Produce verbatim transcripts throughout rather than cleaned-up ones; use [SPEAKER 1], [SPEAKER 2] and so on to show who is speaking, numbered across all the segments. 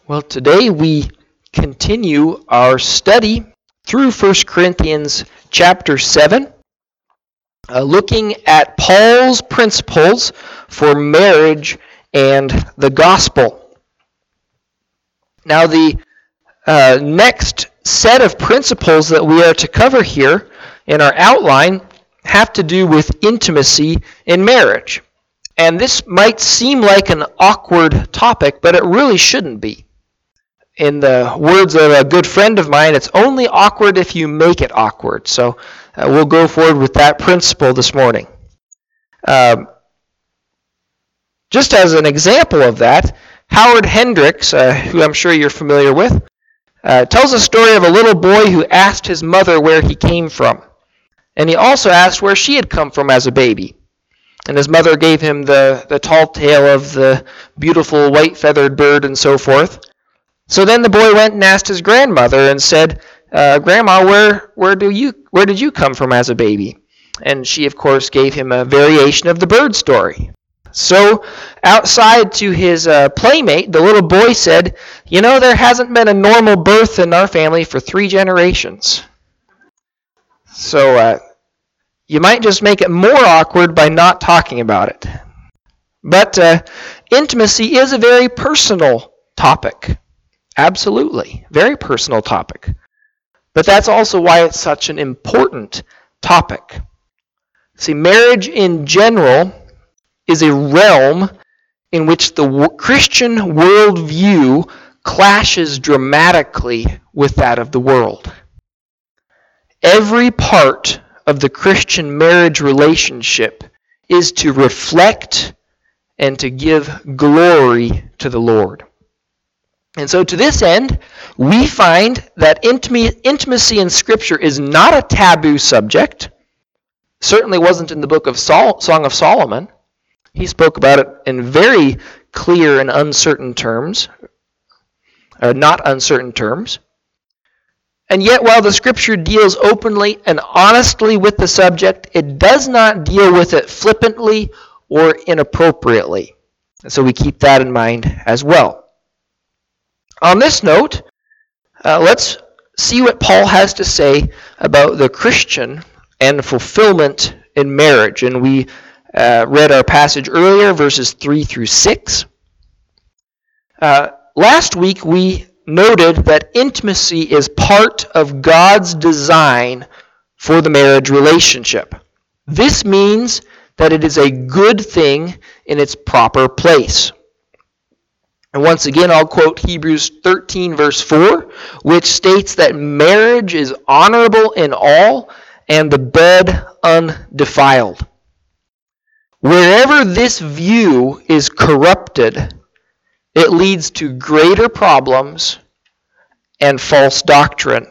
[SPEAKER 1] Well, today we continue our study through First Corinthians chapter seven, uh, looking at Paul's principles for marriage and the gospel. Now, the uh, next set of principles that we are to cover here in our outline have to do with intimacy in marriage. And this might seem like an awkward topic, but it really shouldn't be. In the words of a good friend of mine, it's only awkward if you make it awkward. So uh, we'll go forward with that principle this morning. Um, just as an example of that, Howard Hendricks, uh, who I'm sure you're familiar with, uh, tells a story of a little boy who asked his mother where he came from. And he also asked where she had come from as a baby. And his mother gave him the, the tall tale of the beautiful white-feathered bird and so forth. So then the boy went and asked his grandmother and said, uh, Grandma, where where do you where did you come from as a baby? And she, of course, gave him a variation of the bird story. So outside to his uh, playmate, the little boy said, you know, there hasn't been a normal birth in our family for three generations. So uh, you might just make it more awkward by not talking about it. But uh, intimacy is a very personal topic. Absolutely. Very personal topic. But that's also why it's such an important topic. See, marriage in general is a realm in which the Christian worldview clashes dramatically with that of the world. Every part of the Christian marriage relationship is to reflect and to give glory to the Lord. And so to this end, we find that intimacy in Scripture is not a taboo subject. Certainly wasn't in the book of Sol- Song of Solomon. He spoke about it in very clear and uncertain terms, or not uncertain terms. And yet, while the Scripture deals openly and honestly with the subject, it does not deal with it flippantly or inappropriately. And so we keep that in mind as well. On this note, uh, let's see what Paul has to say about the Christian and fulfillment in marriage. And we uh, read our passage earlier, verses three through six. Uh, last week we noted that intimacy is part of God's design for the marriage relationship. This means that it is a good thing in its proper place. And once again, I'll quote Hebrews thirteen, verse four, which states that marriage is honorable in all, and the bed undefiled. Wherever this view is corrupted, it leads to greater problems and false doctrine.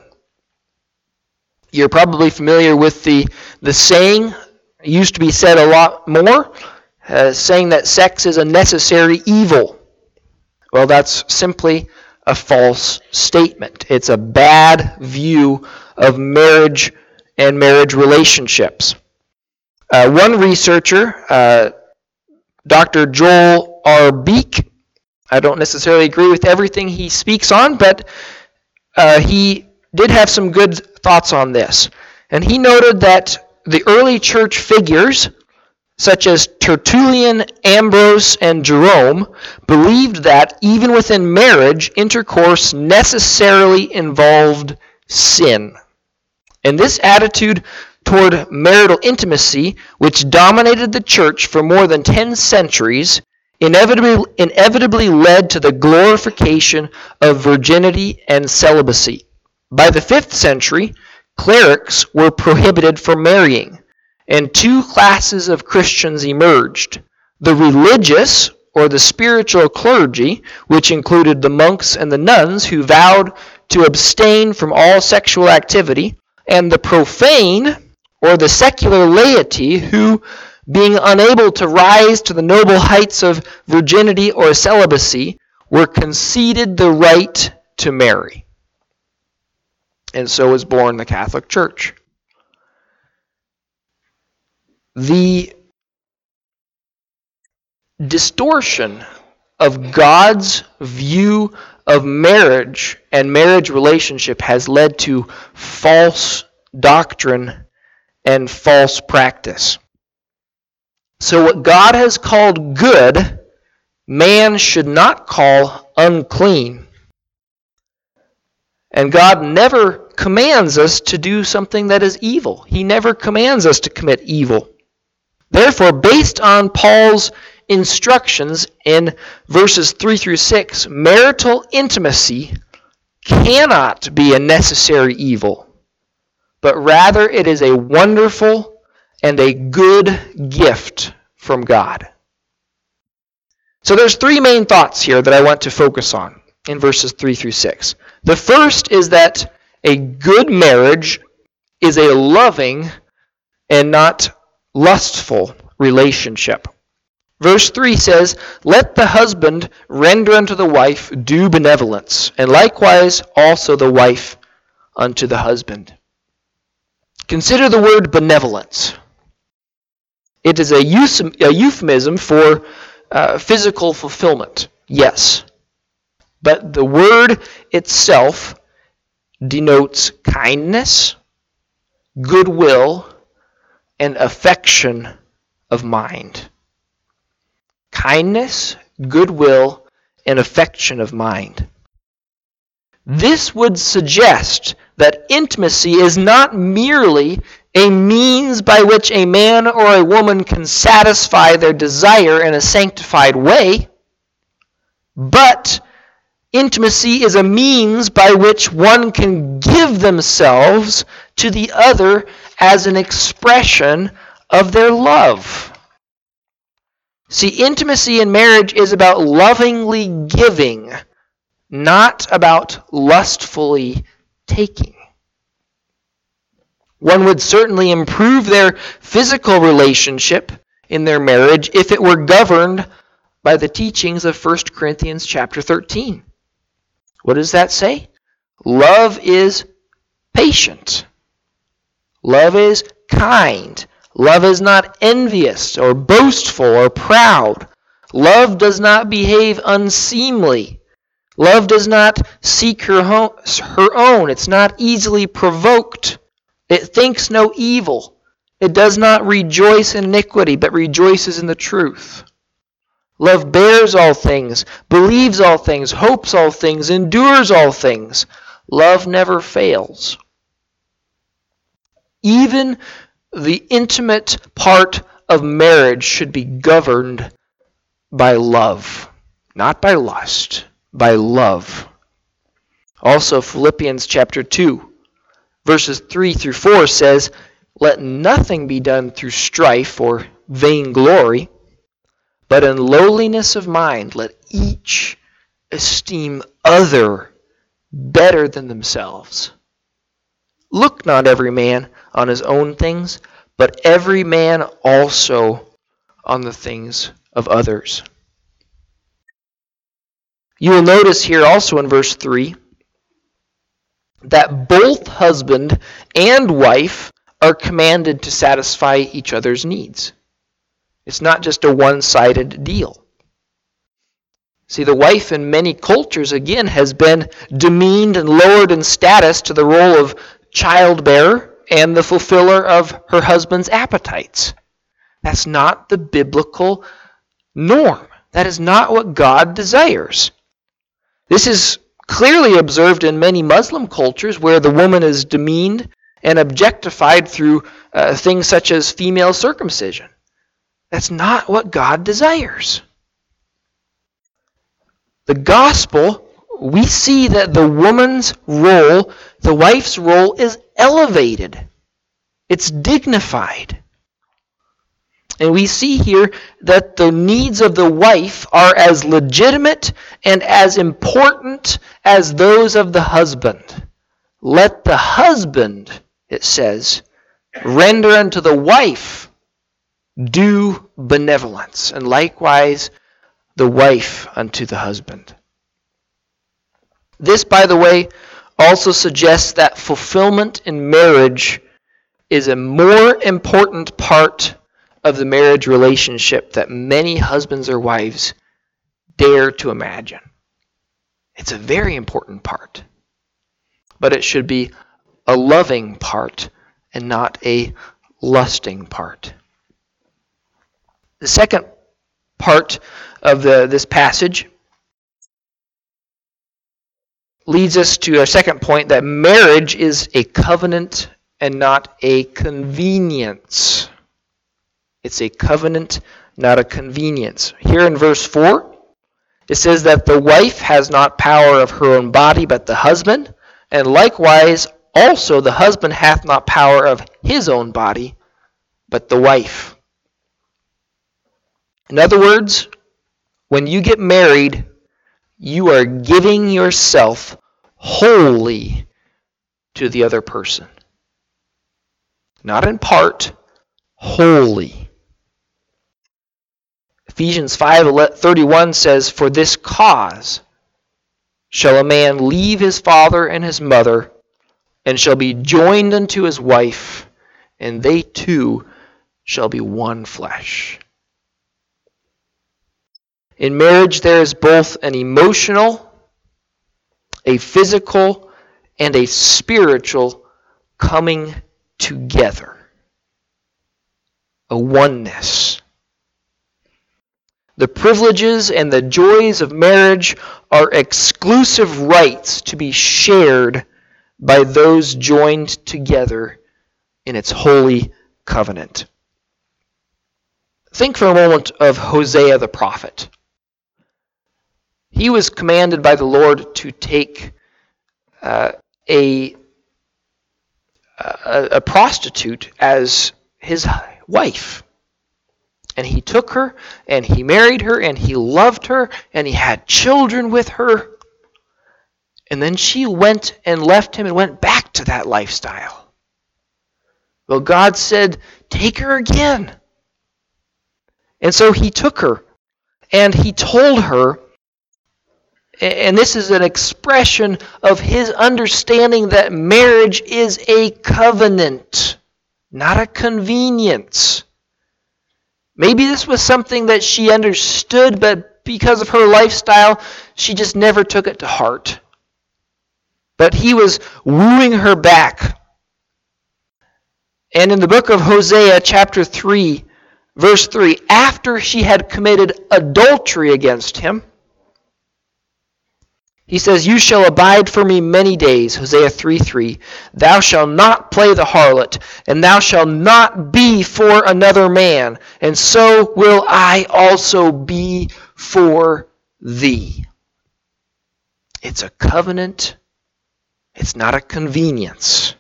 [SPEAKER 1] You're probably familiar with the, the saying, it used to be said a lot more, uh, saying that sex is a necessary evil. Well, that's simply a false statement. It's a bad view of marriage and marriage relationships. Uh, one researcher, uh, Doctor Joel R. Beek, I don't necessarily agree with everything he speaks on, but uh, he did have some good thoughts on this. And he noted that the early church figures, such as Tertullian, Ambrose, and Jerome, believed that even within marriage, intercourse necessarily involved sin. And this attitude toward marital intimacy, which dominated the church for more than ten centuries, inevitably, inevitably led to the glorification of virginity and celibacy. By the fifth century, clerics were prohibited from marrying, and two classes of Christians emerged. The religious, or the spiritual clergy, which included the monks and the nuns who vowed to abstain from all sexual activity, and the profane, or the secular laity, who, being unable to rise to the noble heights of virginity or celibacy, were conceded the right to marry. And so was born the Catholic Church. The distortion of God's view of marriage and marriage relationship has led to false doctrine and false practice. So what God has called good, man should not call unclean. And God never commands us to do something that is evil. He never commands us to commit evil. Therefore, based on Paul's instructions in verses three through six, marital intimacy cannot be a necessary evil, but rather it is a wonderful and a good gift from God. So there's three main thoughts here that I want to focus on in verses three through six. The first is that a good marriage is a loving and not lustful relationship. Verse three says, "Let the husband render unto the wife due benevolence, and likewise also the wife unto the husband." Consider the word benevolence. It is a euphemism for uh, physical fulfillment, yes. But the word itself denotes kindness, goodwill, and affection of mind. Kindness, goodwill, and affection of mind. This would suggest that intimacy is not merely a means by which a man or a woman can satisfy their desire in a sanctified way, but intimacy is a means by which one can give themselves to the other as an expression of their love. See, intimacy in marriage is about lovingly giving, not about lustfully taking. One would certainly improve their physical relationship in their marriage if it were governed by the teachings of First Corinthians chapter thirteen. What does that say? Love is patient. Love is kind. Love is not envious or boastful or proud. Love does not behave unseemly. Love does not seek her, ho- her own. It's not easily provoked. It thinks no evil. It does not rejoice in iniquity, but rejoices in the truth. Love bears all things, believes all things, hopes all things, endures all things. Love never fails. Even the intimate part of marriage should be governed by love, not by lust, by love. Also, Philippians chapter two, verses three through four says, "Let nothing be done through strife or vainglory, but in lowliness of mind let each esteem other better than themselves. Look not every man on his own things, but every man also on the things of others." You will notice here also in verse three that both husband and wife are commanded to satisfy each other's needs. It's not just a one-sided deal. See, the wife in many cultures, again, has been demeaned and lowered in status to the role of childbearer and the fulfiller of her husband's appetites. That's not the biblical norm. That is not what God desires. This is clearly observed in many Muslim cultures where the woman is demeaned and objectified through uh, things such as female circumcision. That's not what God desires. The gospel, we see that the woman's role, the wife's role, is elevated. It's dignified. And we see here that the needs of the wife are as legitimate and as important as those of the husband. Let the husband, it says, render unto the wife due benevolence, and likewise the wife unto the husband. This, by the way, also suggests that fulfillment in marriage is a more important part of the marriage relationship that many husbands or wives dare to imagine. It's a very important part. But it should be a loving part and not a lusting part. The second part of the, this passage leads us to our second point, that marriage is a covenant and not a convenience. It's a covenant, not a convenience. Here in verse four, it says that the wife has not power of her own body, but the husband, and likewise also the husband hath not power of his own body, but the wife. In other words, when you get married, you are giving yourself wholly to the other person. Not in part, wholly. Ephesians five thirty-one says, "For this cause shall a man leave his father and his mother, and shall be joined unto his wife, and they two shall be one flesh." In marriage, there is both an emotional, a physical, and a spiritual coming together. A oneness. The privileges and the joys of marriage are exclusive rights to be shared by those joined together in its holy covenant. Think for a moment of Hosea the prophet. He was commanded by the Lord to take uh, a, a, a prostitute as his wife. And he took her, and he married her, and he loved her, and he had children with her. And then she went and left him and went back to that lifestyle. Well, God said, take her again. And so he took her, and he told her, and this is an expression of his understanding that marriage is a covenant, not a convenience. Maybe this was something that she understood, but because of her lifestyle, she just never took it to heart. But he was wooing her back. And in the book of Hosea, chapter three, verse three, after she had committed adultery against him, he says, "You shall abide for me many days," Hosea three three. "Thou shalt not play the harlot, and thou shalt not be for another man, and so will I also be for thee." It's a covenant. It's not a convenience.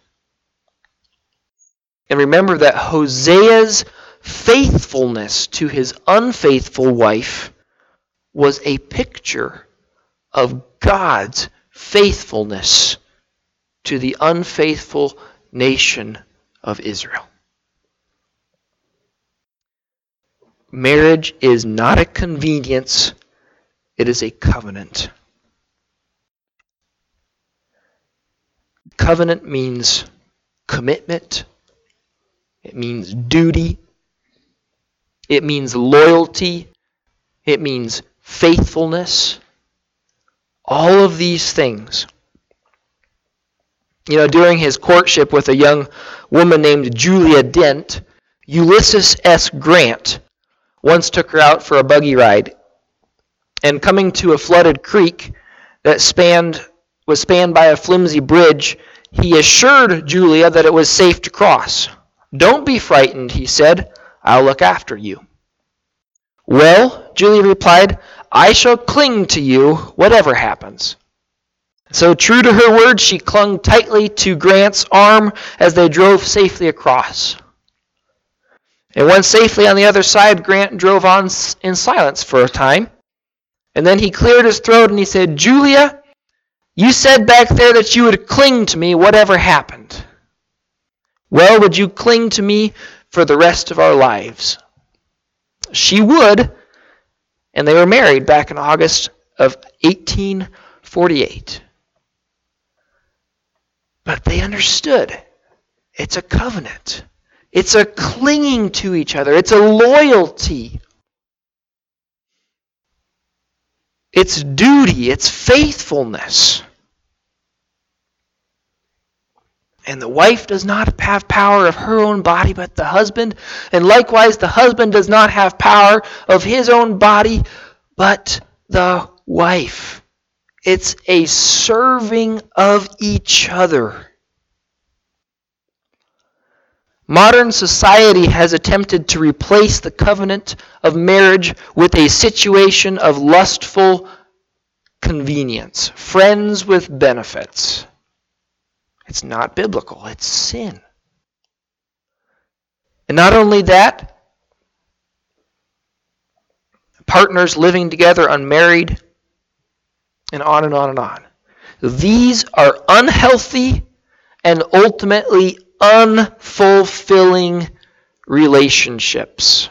[SPEAKER 1] And remember that Hosea's faithfulness to his unfaithful wife was a picture of God's faithfulness to the unfaithful nation of Israel. Marriage is not a convenience, it is a covenant. Covenant means commitment, it means duty, it means loyalty, it means faithfulness. All of these things. You know, during his courtship with a young woman named Julia Dent, Ulysses S. Grant once took her out for a buggy ride. And coming to a flooded creek that spanned was spanned by a flimsy bridge, he assured Julia that it was safe to cross. "Don't be frightened," he said. "I'll look after you." "Well," Julia replied, "I shall cling to you whatever happens." So true to her word, she clung tightly to Grant's arm as they drove safely across. And once safely on the other side, Grant drove on in silence for a time. And then he cleared his throat and he said, "Julia, you said back there that you would cling to me whatever happened. Well, would you cling to me for the rest of our lives?" She would. And they were married back in August of eighteen forty-eight. But they understood. It's a covenant. It's a clinging to each other. It's a loyalty. It's duty. It's faithfulness. And the wife does not have power of her own body, but the husband. And likewise, the husband does not have power of his own body, but the wife. It's a serving of each other. Modern society has attempted to replace the covenant of marriage with a situation of lustful convenience, friends with benefits. It's not biblical, it's sin. And not only that, partners living together unmarried, and on and on and on. These are unhealthy and ultimately unfulfilling relationships.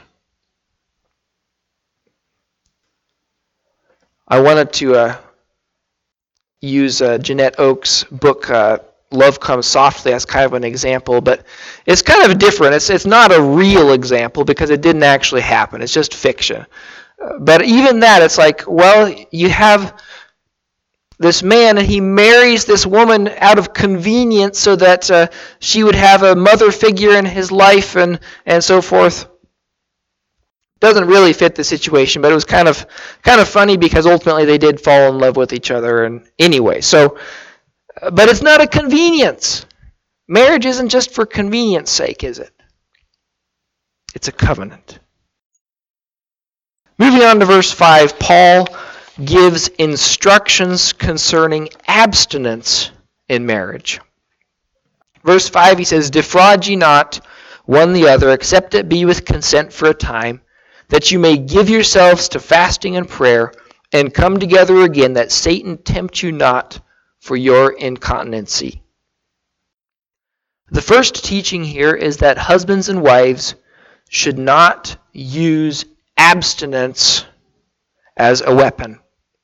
[SPEAKER 1] I wanted to uh, use uh, Jeanette Oakes' book, uh, Love Comes Softly, as kind of an example, but it's kind of different. It's, it's not a real example because it didn't actually happen. It's just fiction. Uh, but even that, it's like, well, you have this man, and he marries this woman out of convenience so that uh, she would have a mother figure in his life and, and so forth. Doesn't really fit the situation, but it was kind of kind of funny because ultimately they did fall in love with each other. And anyway, so, but it's not a convenience. Marriage isn't just for convenience sake, is it? It's a covenant. Moving on to verse five, Paul gives instructions concerning abstinence in marriage. Verse five, he says, "Defraud ye not one the other, except it be with consent for a time, that you may give yourselves to fasting and prayer, and come together again, that Satan tempt you not for your incontinency." The first teaching here is that husbands and wives should not use abstinence as a weapon.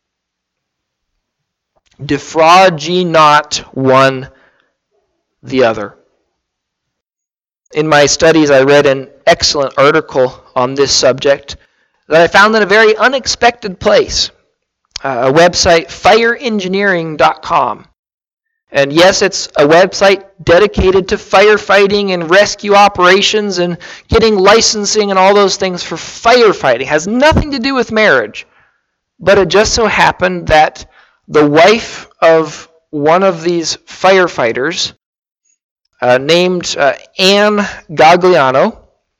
[SPEAKER 1] Defraud ye not one the other. In my studies, I read an excellent article on this subject that I found in a very unexpected place, uh, a website, fire engineering dot com. And yes, it's a website dedicated to firefighting and rescue operations and getting licensing and all those things for firefighting. It has nothing to do with marriage. But it just so happened that the wife of one of these firefighters, uh, named uh, Anne Gagliano,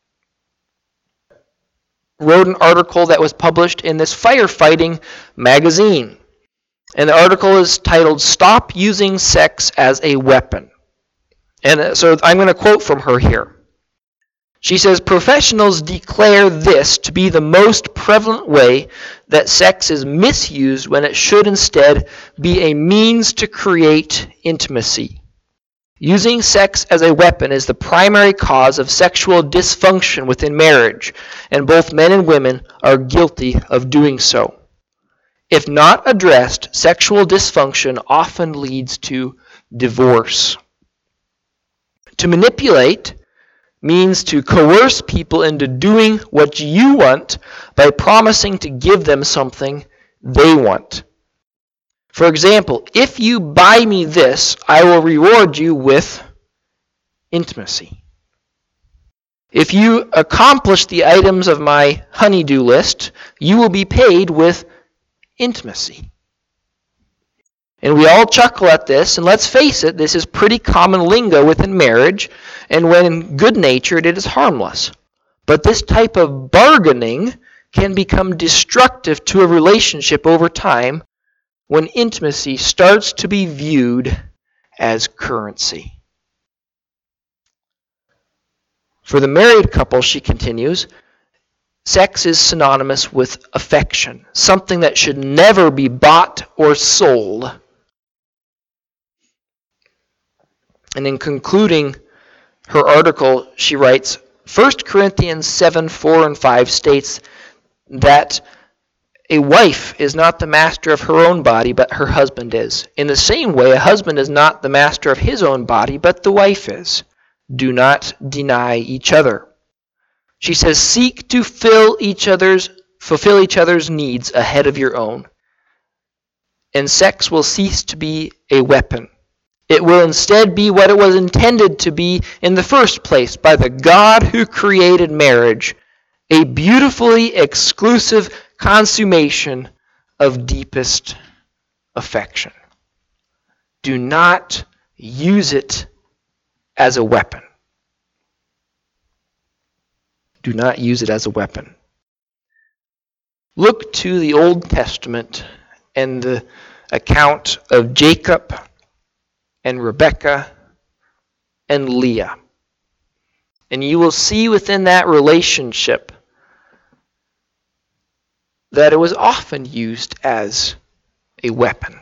[SPEAKER 1] wrote an article that was published in this firefighting magazine. And the article is titled, "Stop Using Sex as a Weapon." And so I'm going to quote from her here. She says, "Professionals declare this to be the most prevalent way that sex is misused when it should instead be a means to create intimacy. Using sex as a weapon is the primary cause of sexual dysfunction within marriage, and both men and women are guilty of doing so. If not addressed, sexual dysfunction often leads to divorce. To manipulate means to coerce people into doing what you want by promising to give them something they want. For example, if you buy me this, I will reward you with intimacy. If you accomplish the items of my honey-do list, you will be paid with intimacy." And we all chuckle at this, and let's face it, this is pretty common lingo within marriage, and when good-natured, it is harmless. But this type of bargaining can become destructive to a relationship over time when intimacy starts to be viewed as currency. For the married couple, she continues, sex is synonymous with affection, something that should never be bought or sold. And in concluding her article, she writes, First Corinthians seven, four and five states that a wife is not the master of her own body, but her husband is. In the same way, a husband is not the master of his own body, but the wife is. Do not deny each other. She says, seek to fill each other's, fulfill each other's needs ahead of your own. and sex will cease to be a weapon. It will instead be what it was intended to be in the first place by the God who created marriage, a beautifully exclusive consummation of deepest affection. Do not use it as a weapon. Do not use it as a weapon. Look to the Old Testament and the account of Jacob and Rebekah and Leah. And you will see within that relationship that it was often used as a weapon.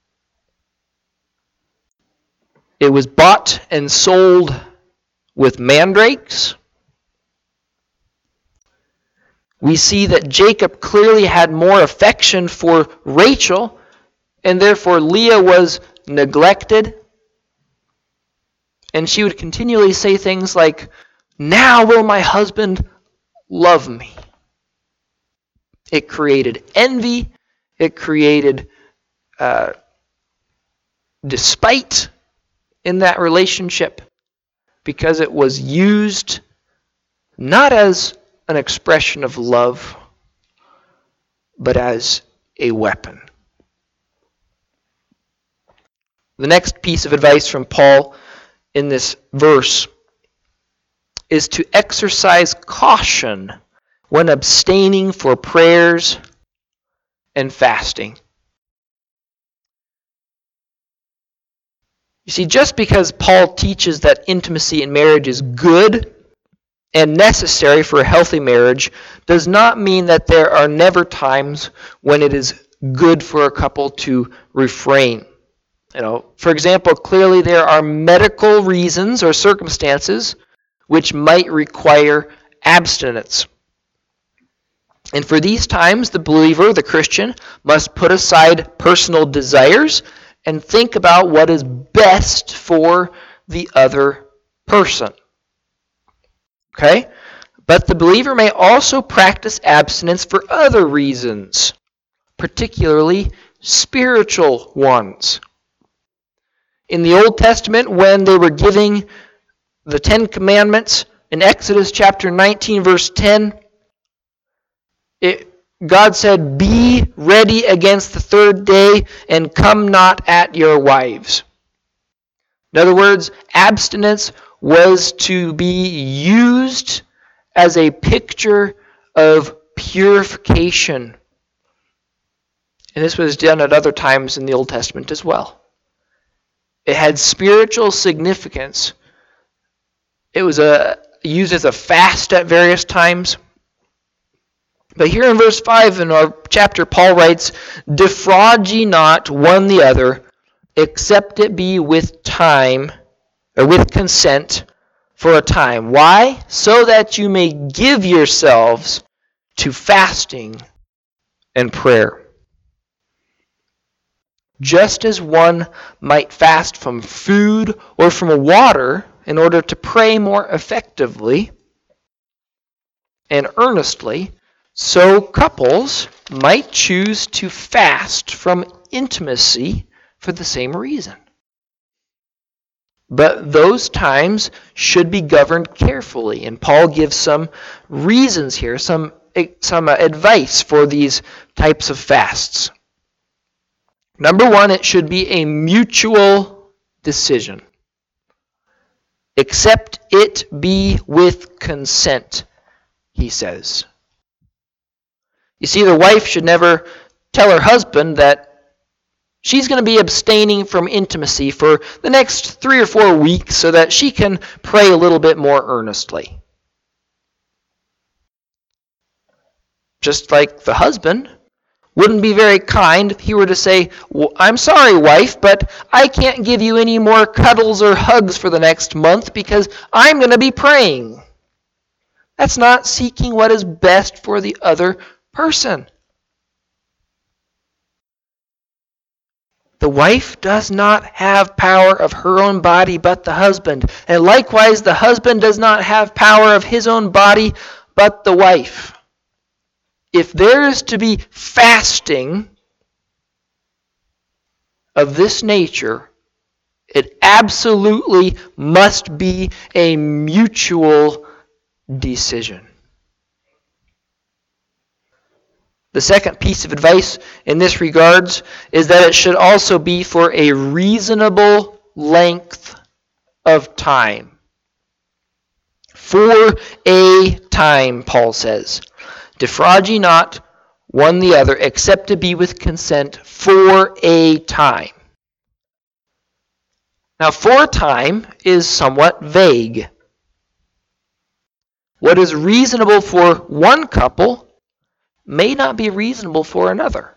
[SPEAKER 1] It was bought and sold with mandrakes. We see that Jacob clearly had more affection for Rachel, and therefore Leah was neglected. And she would continually say things like, "Now will my husband love me." It created envy. It created uh, despite in that relationship because it was used not as an expression of love, but as a weapon. The next piece of advice from Paul in this verse is to exercise caution when abstaining for prayers and fasting. You see, just because Paul teaches that intimacy in marriage is good and necessary for a healthy marriage does not mean that there are never times when it is good for a couple to refrain. You know, for example, clearly there are medical reasons or circumstances which might require abstinence. And for these times, the believer, the Christian, must put aside personal desires and think about what is best for the other person. Okay? But the believer may also practice abstinence for other reasons, particularly spiritual ones. In the Old Testament, when they were giving the Ten Commandments, in Exodus chapter nineteen, verse ten, it, God said, "Be ready against the third day, and come not at your wives." In other words, abstinence was to be used as a picture of purification. And this was done at other times in the Old Testament as well. It had spiritual significance. It was a, used as a fast at various times. But here in verse five in our chapter, Paul writes, "Defraud ye not one the other, except it be with time, or with consent for a time." Why? "So that you may give yourselves to fasting and prayer." Just as one might fast from food or from water in order to pray more effectively and earnestly, so couples might choose to fast from intimacy for the same reason. But those times should be governed carefully, and Paul gives some reasons here, some, some advice for these types of fasts. Number one, it should be a mutual decision. "Except it be with consent," he says. You see, the wife should never tell her husband that she's going to be abstaining from intimacy for the next three or four weeks so that she can pray a little bit more earnestly. Just like the husband wouldn't be very kind if he were to say, "Well, I'm sorry, wife, but I can't give you any more cuddles or hugs for the next month because I'm going to be praying." That's not seeking what is best for the other person. The wife does not have power of her own body but the husband. And likewise, the husband does not have power of his own body but the wife. If there is to be fasting, of this nature, it absolutely must be a mutual decision. The second piece of advice in this regards is that it should also be for a reasonable length of time. For a time, Paul says. Defraud ye not one the other, except to be with consent for a time. Now, for a time is somewhat vague. What is reasonable for one couple may not be reasonable for another.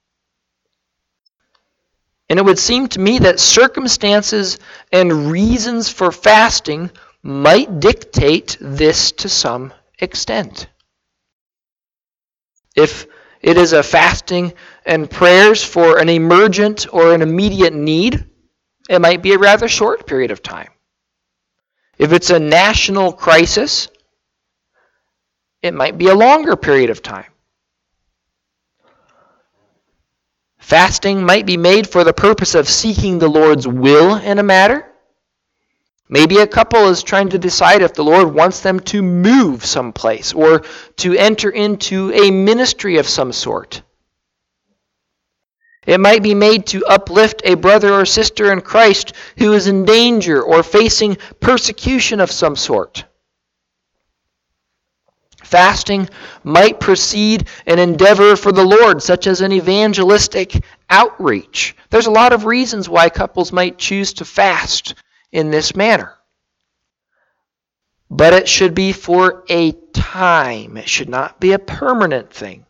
[SPEAKER 1] And it would seem to me that circumstances and reasons for fasting might dictate this to some extent. If it is a fasting and prayers for an emergent or an immediate need, it might be a rather short period of time. If it's a national crisis, it might be a longer period of time. Fasting might be made for the purpose of seeking the Lord's will in a matter. Maybe a couple is trying to decide if the Lord wants them to move someplace or to enter into a ministry of some sort. It might be made to uplift a brother or sister in Christ who is in danger or facing persecution of some sort. Fasting might precede an endeavor for the Lord, such as an evangelistic outreach. There's a lot of reasons why couples might choose to fast in this manner. But it should be for a time. It should not be a permanent thing.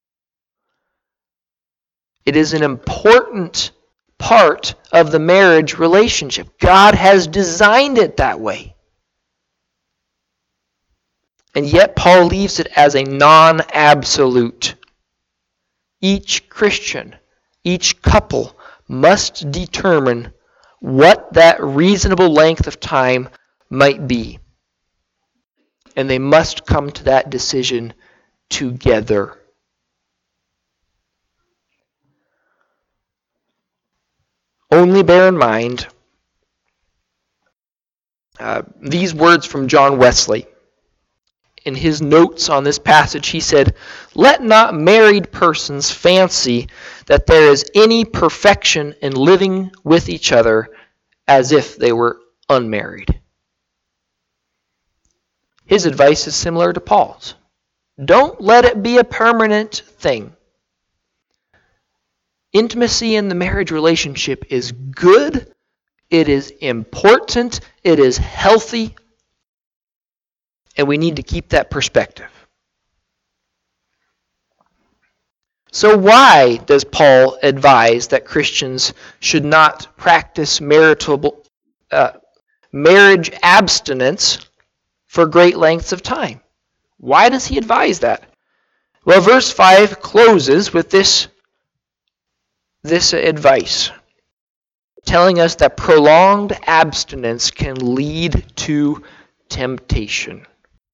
[SPEAKER 1] It is an important part of the marriage relationship. God has designed it that way. And yet Paul leaves it as a non-absolute. Each Christian, each couple must determine what that reasonable length of time might be. And they must come to that decision together. Only bear in mind uh, these words from John Wesley. In his notes on this passage, he said, "Let not married persons fancy that there is any perfection in living with each other as if they were unmarried." His advice is similar to Paul's. Don't let it be a permanent thing. Intimacy in the marriage relationship is good, it is important, it is healthy, and we need to keep that perspective. So why does Paul advise that Christians should not practice marital, uh, marriage abstinence for great lengths of time? Why does he advise that? Well, verse five closes with this, this advice, telling us that prolonged abstinence can lead to temptation.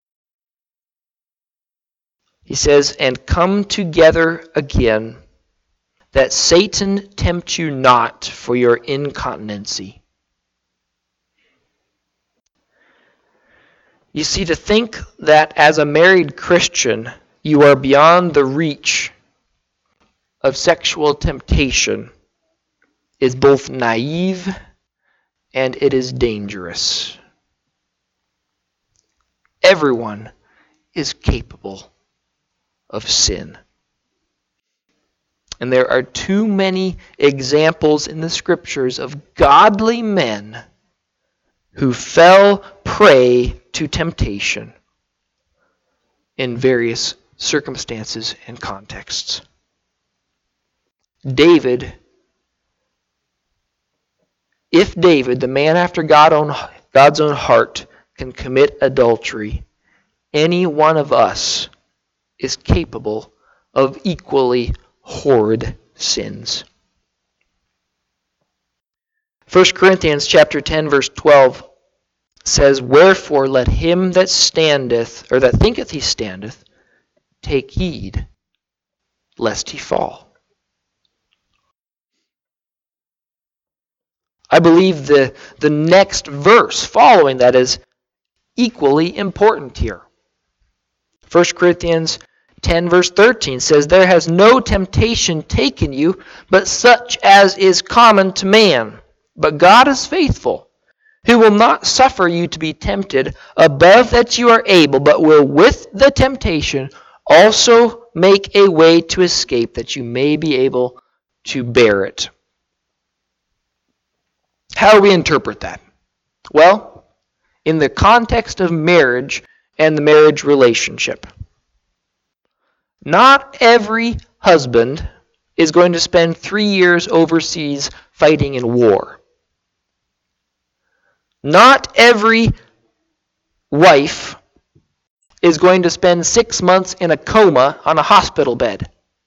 [SPEAKER 1] He says, "And come together again, that Satan tempt you not for your incontinency." You see, to think that as a married Christian, you are beyond the reach of sexual temptation is both naive and it is dangerous. Everyone is capable of sin. And there are too many examples in the Scriptures of godly men who fell prey to temptation in various circumstances and contexts. David, if David, the man after God own, God's own heart, can commit adultery, any one of us is capable of equally horrid sins. First Corinthians chapter ten, verse twelve says, "Wherefore let him that standeth, or that thinketh he standeth, take heed, lest he fall." I believe the, the next verse following that is equally important here. First Corinthians ten verse thirteen says, "There has no temptation taken you, but such as is common to man. But God is faithful, who will not suffer you to be tempted above that you are able, but will with the temptation also make a way to escape, that you may be able to bear it." How do we interpret that? Well, in the context of marriage and the marriage relationship. Not every husband is going to spend three years overseas fighting in war. Not every wife is going to spend six months in a coma on a hospital bed.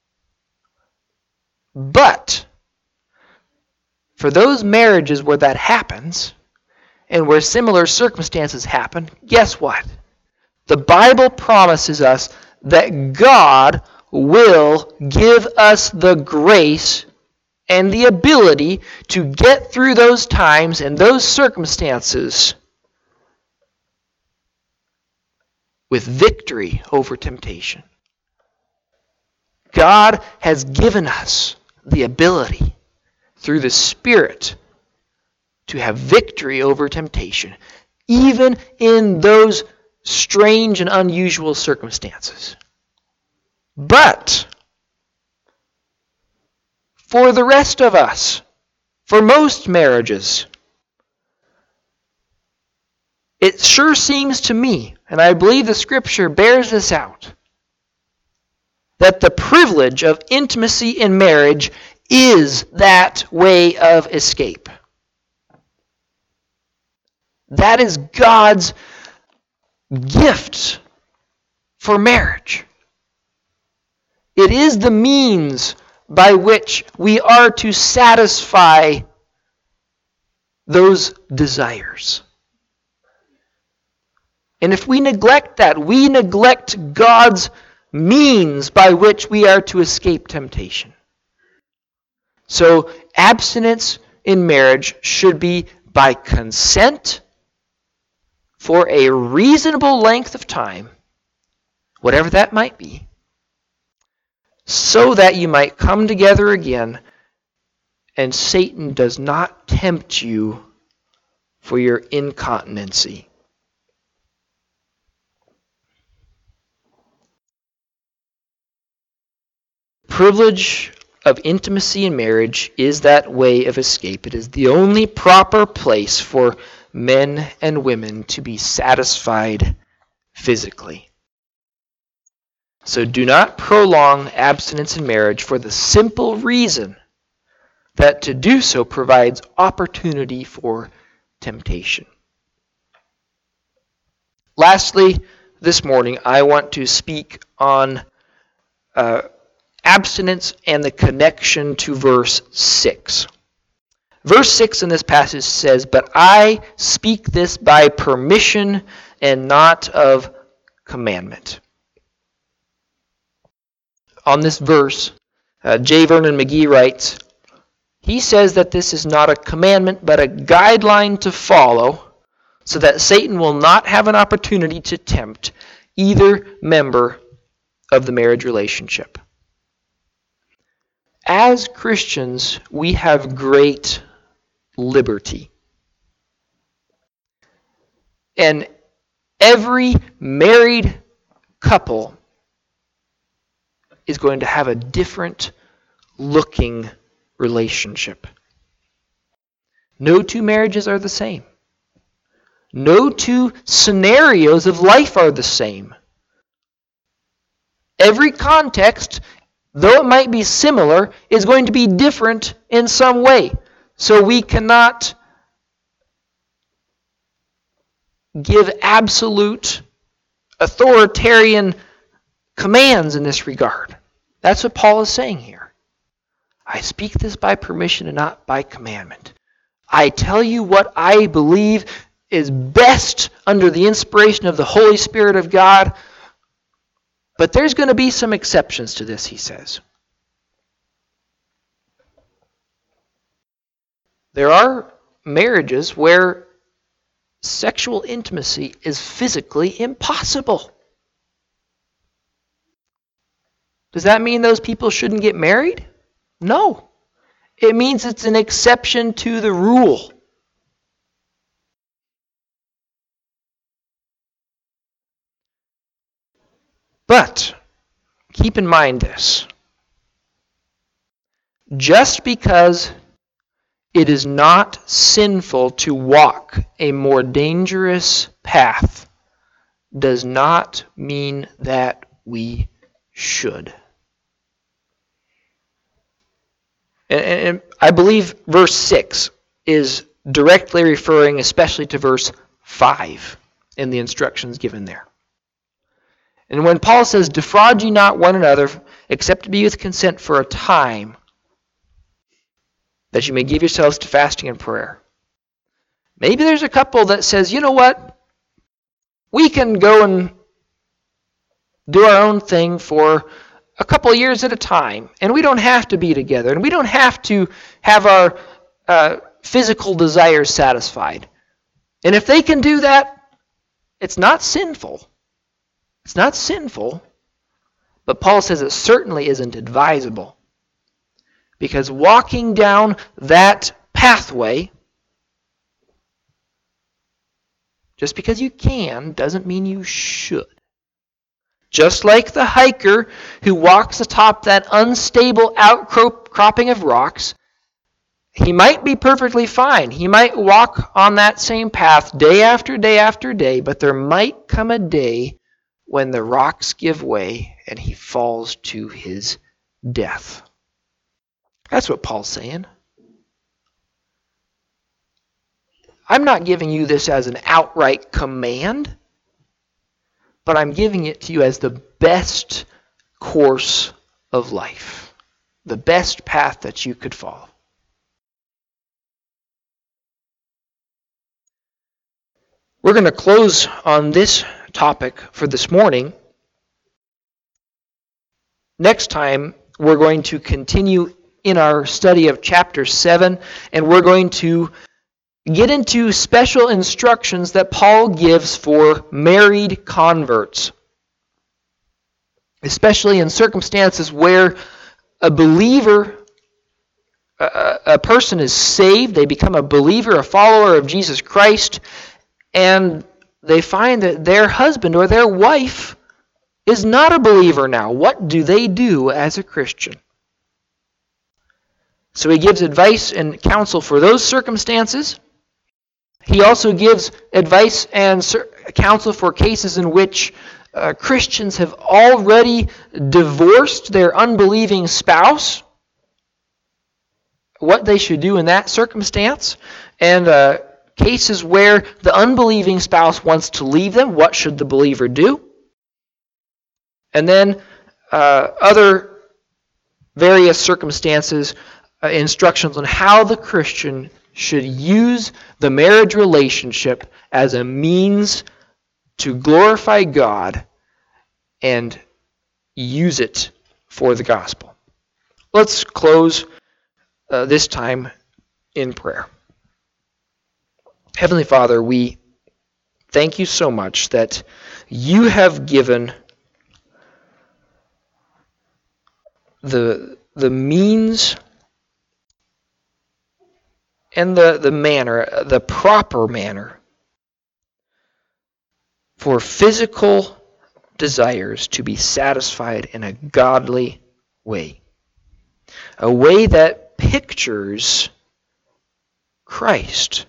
[SPEAKER 1] But for those marriages where that happens, and where similar circumstances happen, guess what? The Bible promises us that God will give us the grace and the ability to get through those times and those circumstances with victory over temptation. God has given us the ability through the Spirit to have victory over temptation, even in those strange and unusual circumstances. But for the rest of us, for most marriages, it sure seems to me, and I believe the Scripture bears this out, that the privilege of intimacy in marriage is that way of escape. That is God's gift for marriage. It is the means by which we are to satisfy those desires. And if we neglect that, we neglect God's means by which we are to escape temptation. So abstinence in marriage should be by consent for a reasonable length of time, whatever that might be, so that you might come together again and Satan does not tempt you for your incontinency. Privilege of intimacy in marriage is that way of escape. It is the only proper place for men and women to be satisfied physically. So do not prolong abstinence in marriage for the simple reason that to do so provides opportunity for temptation. Lastly, this morning I want to speak on uh, abstinence and the connection to verse six. Verse six in this passage says, "But I speak this by permission and not of commandment." On this verse, uh, J. Vernon McGee writes, he says that this is not a commandment but a guideline to follow so that Satan will not have an opportunity to tempt either member of the marriage relationship. As Christians, we have great liberty. And every married couple is going to have a different looking relationship. No two marriages are the same. No two scenarios of life are the same. Every context, though it might be similar, is going to be different in some way. So we cannot give absolute authoritarian commands in this regard. That's what Paul is saying here. I speak this by permission and not by commandment. I tell you what I believe is best under the inspiration of the Holy Spirit of God, but there's going to be some exceptions to this, he says. There are marriages where sexual intimacy is physically impossible. Does that mean those people shouldn't get married? No. It means it's an exception to the rule. But keep in mind this. Just because it is not sinful to walk a more dangerous path does not mean that we should. And, and I believe verse six is directly referring especially to verse five in the instructions given there. And when Paul says, defraud ye not one another, except to be with consent for a time, that you may give yourselves to fasting and prayer. Maybe there's a couple that says, you know what? We can go and do our own thing for a couple of years at a time, and we don't have to be together, and we don't have to have our uh, physical desires satisfied. And if they can do that, it's not sinful. It's not sinful, but Paul says it certainly isn't advisable. Because walking down that pathway, just because you can, doesn't mean you should. Just like the hiker who walks atop that unstable outcropping of rocks, he might be perfectly fine. He might walk on that same path day after day after day, but there might come a day when the rocks give way and he falls to his death. That's what Paul's saying. I'm not giving you this as an outright command, but I'm giving it to you as the best course of life, the best path that you could follow. We're going to close on this topic for this morning. Next time, we're going to continue in our study of chapter seven, and we're going to get into special instructions that Paul gives for married converts, especially in circumstances where a believer, a, a person is saved, they become a believer, a follower of Jesus Christ, and they find that their husband or their wife is not a believer now. What do they do as a Christian? So he gives advice and counsel for those circumstances. He also gives advice and counsel for cases in which uh, Christians have already divorced their unbelieving spouse, what they should do in that circumstance, and uh, cases where the unbelieving spouse wants to leave them, what should the believer do? And then uh, other various circumstances, uh, instructions on how the Christian should use the marriage relationship as a means to glorify God and use it for the gospel. Let's close uh, this time in prayer. Heavenly Father, we thank you so much that you have given the, the means and the, the manner, the proper manner for physical desires to be satisfied in a godly way. A way that pictures Christ.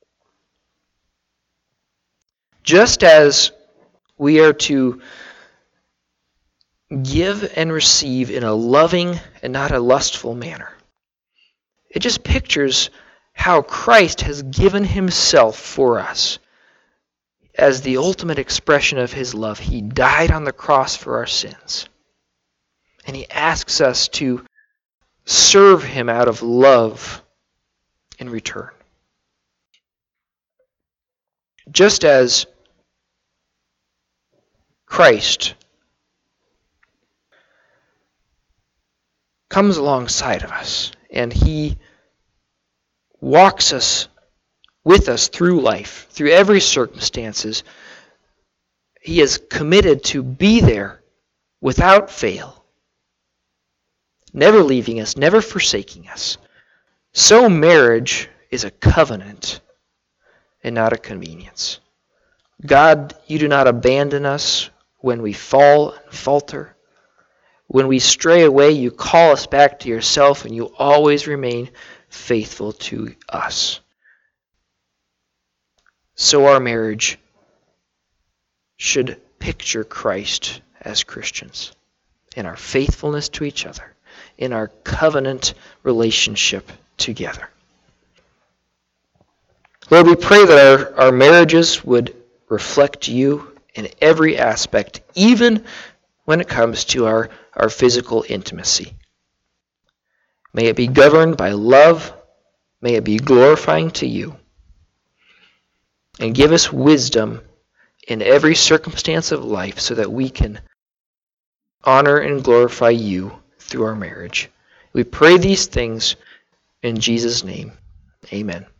[SPEAKER 1] Just as we are to give and receive in a loving and not a lustful manner. It just pictures how Christ has given himself for us as the ultimate expression of his love. He died on the cross for our sins. And he asks us to serve him out of love in return. Just as Christ comes alongside of us and he walks us with us through life, through every circumstances. He is committed to be there without fail, never leaving us, never forsaking us. So marriage is a covenant and not a convenience. God, you do not abandon us when we fall and falter. When we stray away, you call us back to yourself, and you always remain faithful to us. So our marriage should picture Christ as Christians in our faithfulness to each other, in our covenant relationship together. Lord, we pray that our, our marriages would reflect you in every aspect, even when it comes to our, our physical intimacy. May it be governed by love. May it be glorifying to you. And give us wisdom in every circumstance of life so that we can honor and glorify you through our marriage. We pray these things in Jesus' name. Amen.